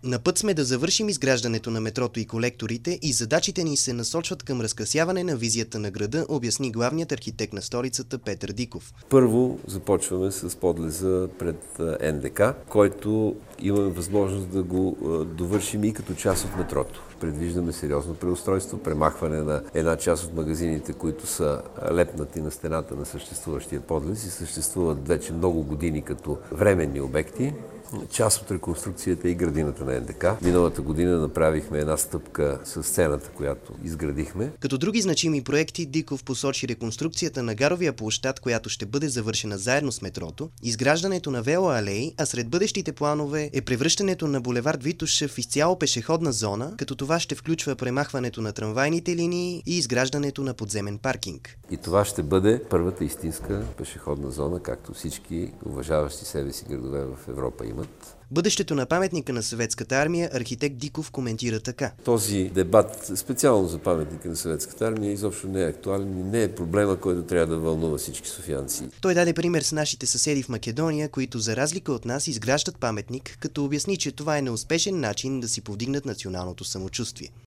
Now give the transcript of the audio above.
На път сме да завършим изграждането на метрото и колекторите и задачите ни се насочват към разкрасяване на визията на града, обясни главният архитект на столицата Петър Диков. Първо започваме с подлеза пред НДК, който имаме възможност да го довършим и като част от метрото. Предвиждаме сериозно преустройство, премахване на една част от магазините, които са лепнати на стената на съществуващия подлез и съществуват вече много години като временни обекти. Част от реконструкцията е и градината на НДК. Миналата година направихме една стъпка с сцената, която изградихме. Като други значими проекти, Диков посочи реконструкцията на гаровия площад, която ще бъде завършена заедно с метрото, изграждането на велоалеи, а сред бъдещите планове е превръщането на булевард Витоша в изцяло пешеходна зона, като това ще включва премахването на трамвайните линии и изграждането на подземен паркинг. И това ще бъде първата истинска пешеходна зона, както всички уважаващи себе си градове в Европа имат. Бъдещето на паметника на Съветската армия архитект Диков коментира така. Този дебат, специално за паметника на Съветската армия, изобщо не е актуален и не е проблема, който трябва да вълнува всички софиянци. Той даде пример с нашите съседи в Македония, които за разлика от нас изграждат паметник, като обясни, че това е неуспешен начин да си повдигнат националното самочувствие.